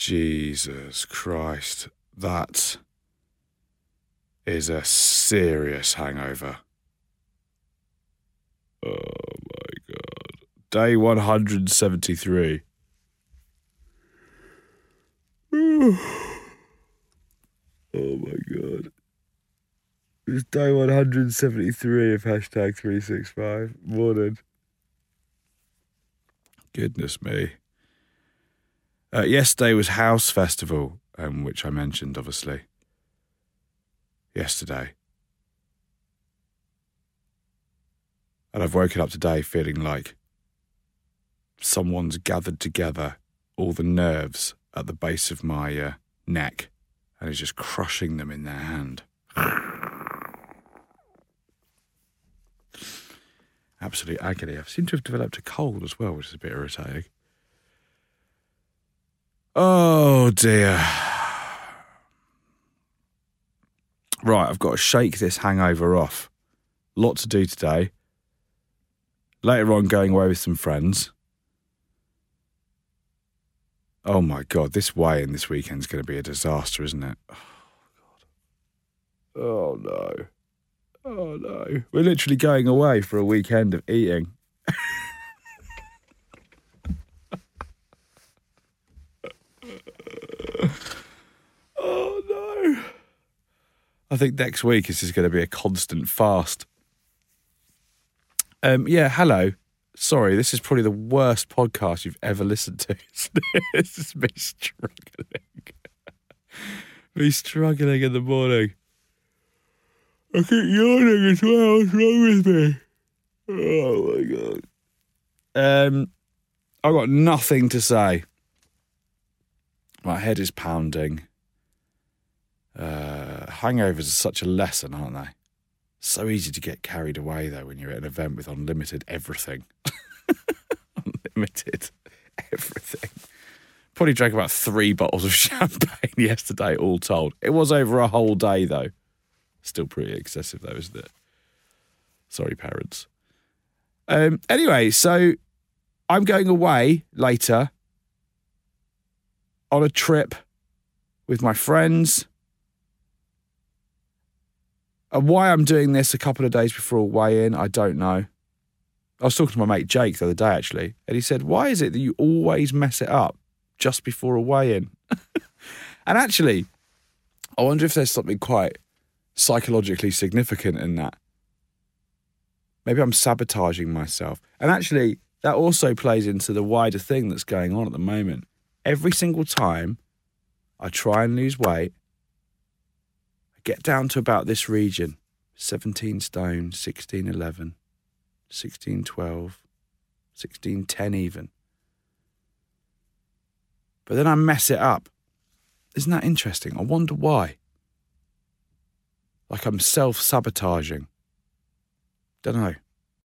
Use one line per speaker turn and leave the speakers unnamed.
Jesus Christ. That is a serious hangover. Oh my God. Day 173. Oh my God. It's day 173 of hashtag 365. Morning. Goodness me. Yesterday was House Festival, which I mentioned, obviously. Yesterday. And I've woken up today feeling like someone's gathered together all the nerves at the base of my neck and is just crushing them in their hand. Absolute agony. I seem to have developed a cold as well, which is a bit irritating. Oh dear. Right, I've got to shake this hangover off. Lot to do today. Later on, going away with some friends. Oh my God, this weigh-in this weekend's going to be a disaster, isn't it? Oh God. Oh no. Oh no. We're literally going away for a weekend of eating. Oh no. I think next week is just going to be a constant fast. Hello. Sorry, this is probably the worst podcast you've ever listened to. This is me struggling. Me struggling in the morning. I keep yawning as well. What's wrong with me? Oh my God. I've got nothing to say. My head is pounding. Hangovers are such a lesson, aren't they? So easy to get carried away, though, when you're at an event with unlimited everything. Unlimited everything. Probably drank about 3 bottles of champagne yesterday, all told. It was over a whole day, though. Still pretty excessive, though, isn't it? Sorry, parents. Anyway, so I'm going away later on a trip with my friends. Why I'm doing this a couple of days before a weigh-in, I don't know. I was talking to my mate Jake the other day, actually, and he said, why is it that you always mess it up just before a weigh-in? And actually, I wonder if there's something quite psychologically significant in that. Maybe I'm sabotaging myself. And actually, that also plays into the wider thing that's going on at the moment. Every single time I try and lose weight, I get down to about this region, 17 stone, 1611, 1612, 1610 even. But then I mess it up. Isn't that interesting? I wonder why. Like I'm self-sabotaging. Don't know.